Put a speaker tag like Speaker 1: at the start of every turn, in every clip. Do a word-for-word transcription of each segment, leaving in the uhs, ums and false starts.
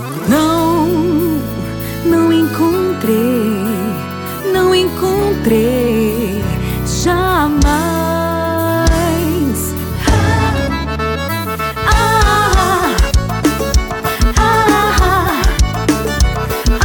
Speaker 1: Não, não encontrei, não encontrei jamais. Ah, ah, ah, ah, ah,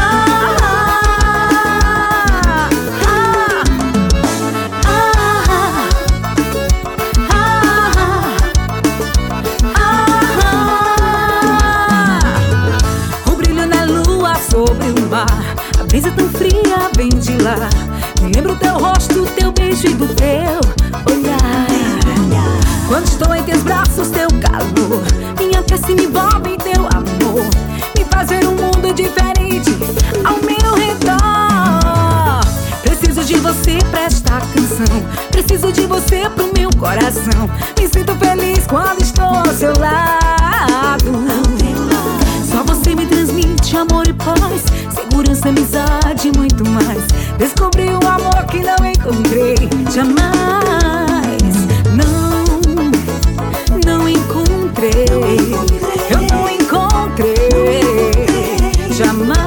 Speaker 1: ah, o brilho na lua sobre o mar, a brisa tão fria vem de lá. Me lembro teu rosto, teu beijo e do teu olhar. Quando estou em teus braços, teu calor me aquece, me envolve em teu amor. Me faz ver um mundo diferente ao meu redor. Preciso de você pra esta canção, preciso de você pro meu coração. Me sinto feliz quando estou ao seu lado. Só você me transmite amor e paz, segurança, amizade e muito mais. Descobri um amor que não encontrei jamais. Não, não encontrei. Eu não encontrei jamais.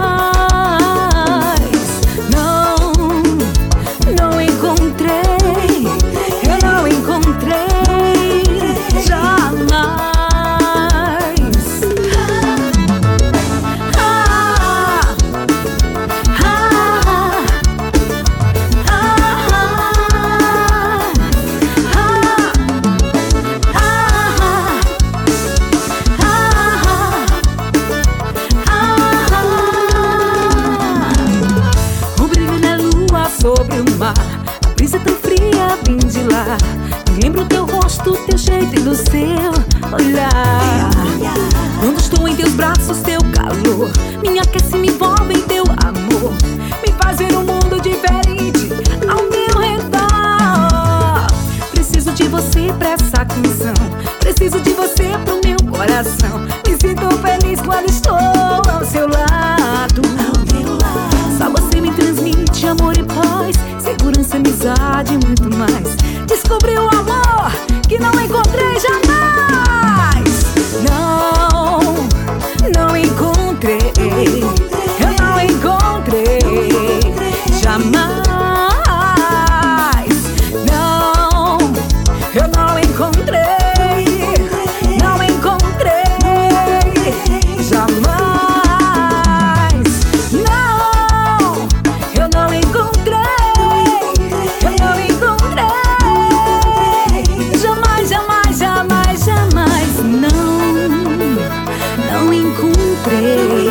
Speaker 1: Não, não encontrei. Eu não encontrei jamais. Sobre o mar, a brisa tão fria vem de lá. Me lembro teu rosto, teu jeito e do seu olhar. Quando estou em teus braços, teu calor me aquece, me envolve em teu amor. Me faz ver um mundo diferente ao meu redor. Preciso de você pra essa canção, preciso de você pro meu coração. Me sinto feliz quando estou ao seu lado. Só você me transmite amor e paz, segurança, amizade e muito mais. Descobri um amor que não encontrei jamais. Não, não encontrei. Eu não encontrei jamais. Não, eu não encontrei. Não encontrei jamais. Não encontrei.